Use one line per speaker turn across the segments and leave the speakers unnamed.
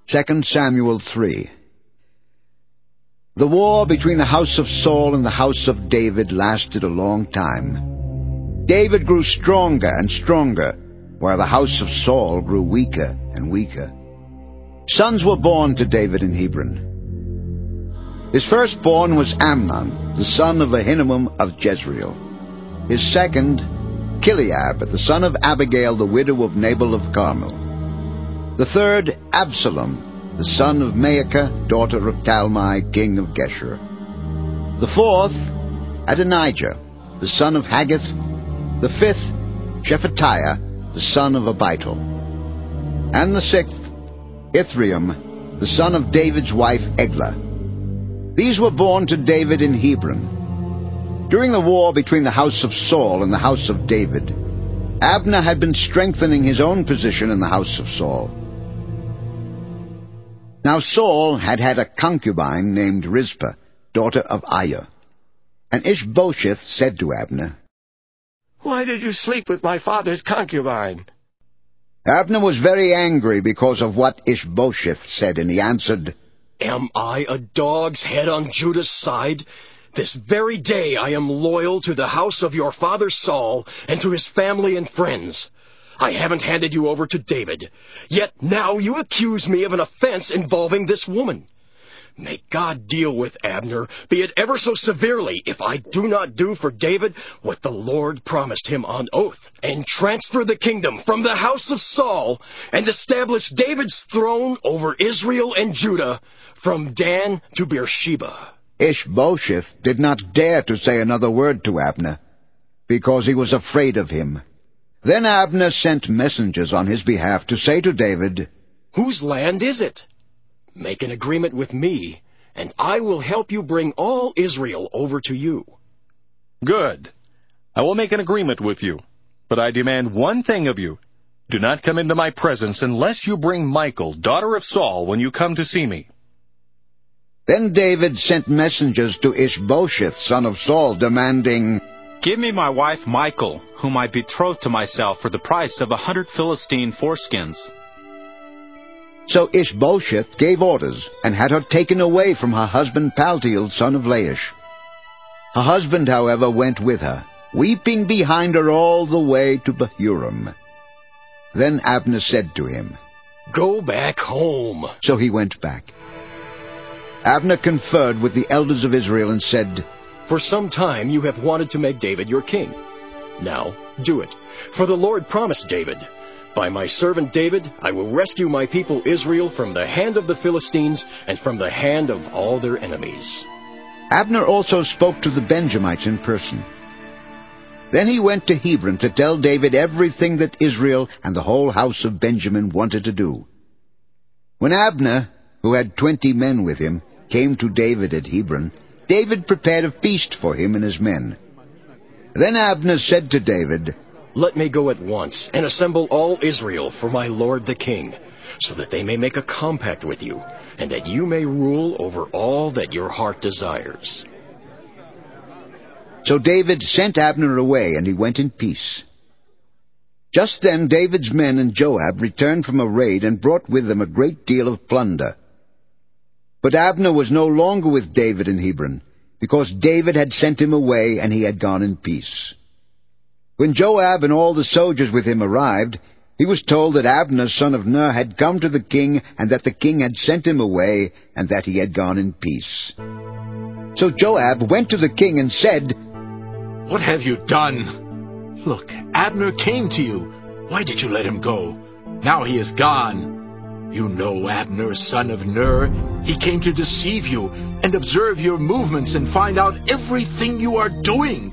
2 Samuel 3. The war between the house of Saul and the house of David lasted a long time. David grew stronger and stronger, while the house of Saul grew weaker and weaker. Sons were born to David in Hebron. His firstborn was Amnon, the son of Ahinoam of Jezreel. His second, Chileab, the son of Abigail, the widow of Nabal of Carmel. The third, Absalom, the son of Maacah, daughter of Talmai, king of Geshur. The fourth, Adonijah, the son of Haggith. The fifth, Shephatiah, the son of Abital. And the sixth, Ithream, the son of David's wife Eglah. These were born to David in Hebron. During the war between the house of Saul and the house of David, Abner had been strengthening his own position in the house of Saul. Now Saul had a concubine named Rizpah, daughter of Aiah. And Ishbosheth said to Abner,
"Why did you sleep with my father's concubine?"
Abner was very angry because of what Ishbosheth said, and he answered,
"Am I a dog's head on Judah's side? This very day I am loyal to the house of your father Saul and to his family and friends. I haven't handed you over to David, yet now you accuse me of an offense involving this woman. May God deal with Abner, be it ever so severely, if I do not do for David what the Lord promised him on oath, and transfer the kingdom from the house of Saul, and establish David's throne over Israel and Judah, from Dan to Beersheba."
Ishbosheth did not dare to say another word to Abner, because he was afraid of him. Then Abner sent messengers on his behalf to say to David,
"Whose land is it? Make an agreement with me, and I will help you bring all Israel over to you."
"Good. I will make an agreement with you, but I demand one thing of you. Do not come into my presence unless you bring Michal, daughter of Saul, when you come to see me."
Then David sent messengers to Ishbosheth, son of Saul, demanding,
"Give me my wife Michal, whom I betrothed to myself for the price of 100 Philistine foreskins."
So Ishbosheth gave orders, and had her taken away from her husband Paltiel, son of Laish. Her husband, however, went with her, weeping behind her all the way to Bahurim. Then Abner said to him,
"Go back home."
So he went back. Abner conferred with the elders of Israel and said,
"For some time you have wanted to make David your king. Now do it, for the Lord promised David, 'By my servant David I will rescue my people Israel from the hand of the Philistines and from the hand of all their enemies.'"
Abner also spoke to the Benjamites in person. Then he went to Hebron to tell David everything that Israel and the whole house of Benjamin wanted to do. When Abner, who had 20 men with him, came to David at Hebron, David prepared a feast for him and his men. Then Abner said to David,
"Let me go at once and assemble all Israel for my lord the king, so that they may make a compact with you, and that you may rule over all that your heart desires."
So David sent Abner away, and he went in peace. Just then David's men and Joab returned from a raid and brought with them a great deal of plunder. But Abner was no longer with David in Hebron, because David had sent him away, and he had gone in peace. When Joab and all the soldiers with him arrived, he was told that Abner, son of Ner, had come to the king, and that the king had sent him away, and that he had gone in peace. So Joab went to the king and said,
"What have you done? Look, Abner came to you. Why did you let him go? Now he is gone. You know Abner, son of Ner. He came to deceive you and observe your movements and find out everything you are doing."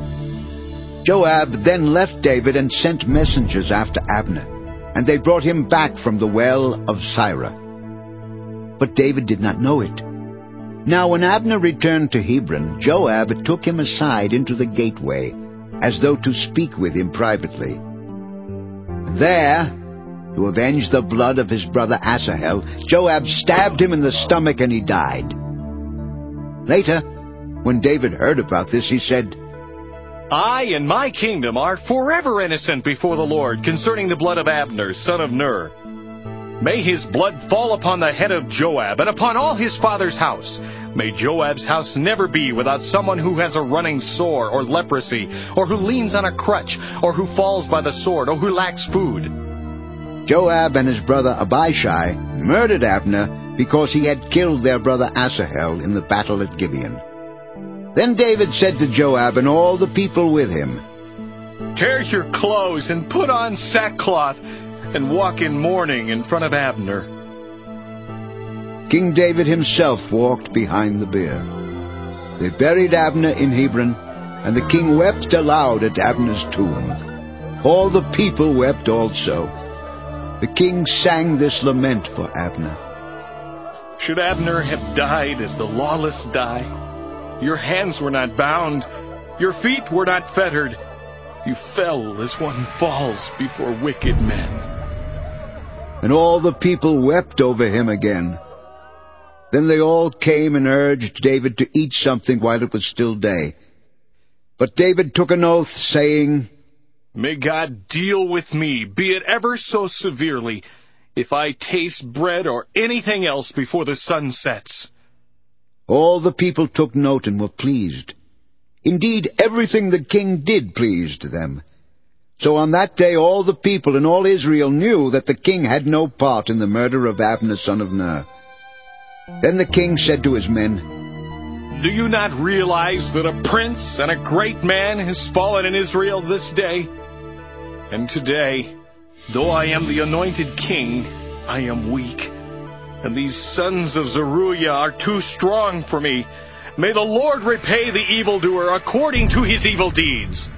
Joab then left David and sent messengers after Abner, and they brought him back from the well of Sirah. But David did not know it. Now when Abner returned to Hebron, Joab took him aside into the gateway, as though to speak with him privately. There, to avenge the blood of his brother Asahel, Joab stabbed him in the stomach, and he died. Later, when David heard about this, he said,
"I and my kingdom are forever innocent before the Lord concerning the blood of Abner, son of Ner." May his blood fall upon the head of Joab and upon all his father's house. May Joab's house never be without someone who has a running sore or leprosy, or who leans on a crutch, or who falls by the sword, or who lacks food."
Joab and his brother Abishai murdered Abner because he had killed their brother Asahel in the battle at Gibeon. Then David said to Joab and all the people with him,
"Tear your clothes and put on sackcloth, and walk in mourning in front of Abner."
King David himself walked behind the bier. They buried Abner in Hebron, and the king wept aloud at Abner's tomb. All the people wept also. The king sang this lament for Abner.
"Should Abner have died as the lawless die? Your hands were not bound, your feet were not fettered. You fell as one falls before wicked men."
And all the people wept over him again. Then they all came and urged David to eat something while it was still day. But David took an oath, saying,
"May God deal with me, be it ever so severely, if I taste bread or anything else before the sun sets."
All the people took note and were pleased. Indeed, everything the king did pleased them. So on that day all the people and all Israel knew that the king had no part in the murder of Abner son of Ner. Then the king said to his men,
"Do you not realize that a prince and a great man has fallen in Israel this day? And today, though I am the anointed king, I am weak, and these sons of Zeruiah are too strong for me. May the Lord repay the evildoer according to his evil deeds."